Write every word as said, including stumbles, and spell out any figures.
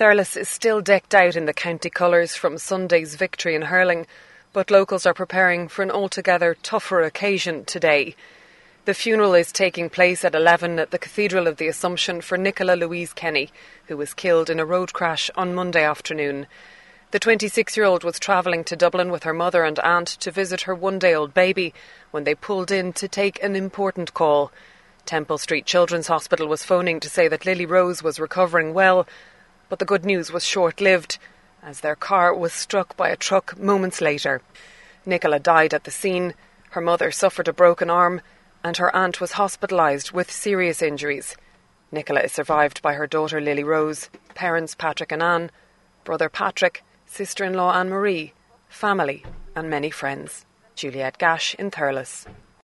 Thurles is still decked out in the county colours from Sunday's victory in hurling, but locals are preparing for an altogether tougher occasion today. The funeral is taking place at eleven at the Cathedral of the Assumption for Nicola Louise Kenny, who was killed in a road crash on Monday afternoon. The twenty-six-year-old was travelling to Dublin with her mother and aunt to visit her one-day-old baby when they pulled in to take an important call. Temple Street Children's Hospital was phoning to say that Lily Rose was recovering well, but the good news was short-lived, as their car was struck by a truck moments later. Nicola died at the scene, her mother suffered a broken arm, and her aunt was hospitalised with serious injuries. Nicola is survived by her daughter Lily Rose, parents Patrick and Anne, brother Patrick, sister-in-law Anne-Marie, family and many friends. Juliette Gash in Thurles.